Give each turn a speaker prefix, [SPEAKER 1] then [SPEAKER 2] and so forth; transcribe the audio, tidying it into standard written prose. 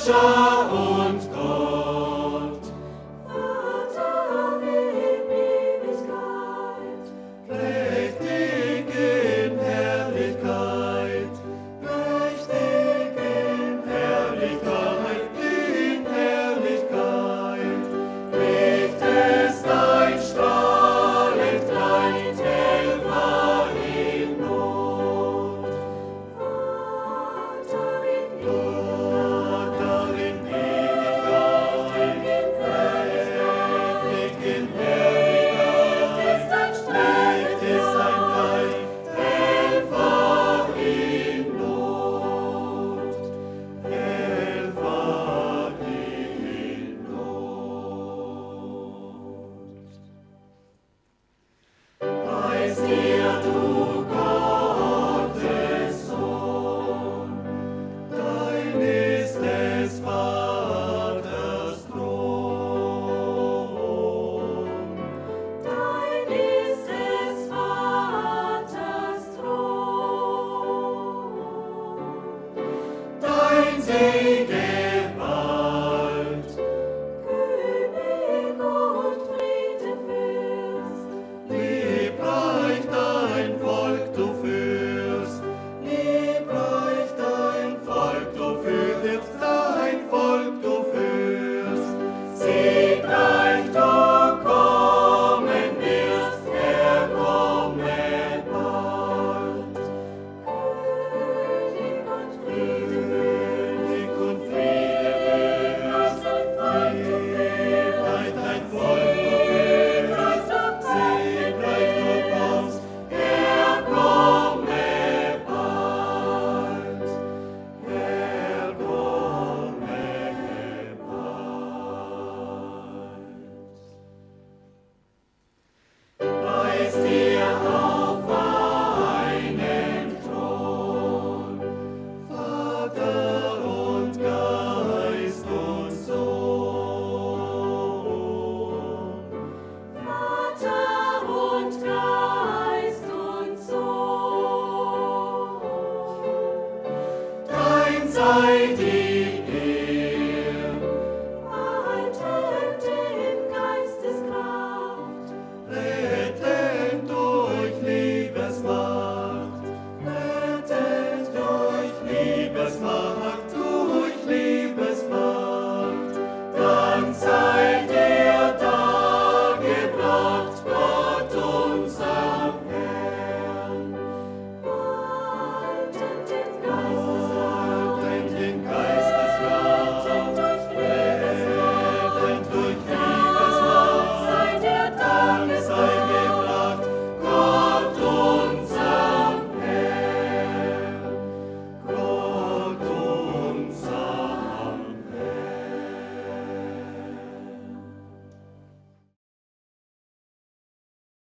[SPEAKER 1] Herrscher und Gott.
[SPEAKER 2] Vater in Ewigkeit,
[SPEAKER 1] Prächtig in Herrlichkeit, prächtig in Herrlichkeit, in Herrlichkeit. Licht ist dein strahlend Licht, Helfer in Not.
[SPEAKER 2] Vater in Ewigkeit,
[SPEAKER 1] Vater in Ewigkeit, prächtig in Herrlichkeit,
[SPEAKER 2] ist dein
[SPEAKER 1] Licht ist dein
[SPEAKER 2] Licht,
[SPEAKER 1] Licht, Helfer in Not, Helfer in Not. Preis dir, du Gottes Sohn, dein ist des Vaters Thron.
[SPEAKER 2] dein ist des Vaters Thron.
[SPEAKER 1] Dein Segen bald,
[SPEAKER 2] König und Friedefürst,
[SPEAKER 1] liebreich dein Volk du führst, liebreich dein Volk du führst, dein Volk du führst, siegreich du kommen wirst, er komme bald.
[SPEAKER 2] König und Friedefürst,
[SPEAKER 1] König und Friedefürst, liebreich dein Volk du führst, siegreich du kommst, er komme bald, er komme bald. Preis dir auf einen Thron, Vater und Geist und Sohn.
[SPEAKER 2] Vater und Geist und Sohn.
[SPEAKER 1] Dein sei die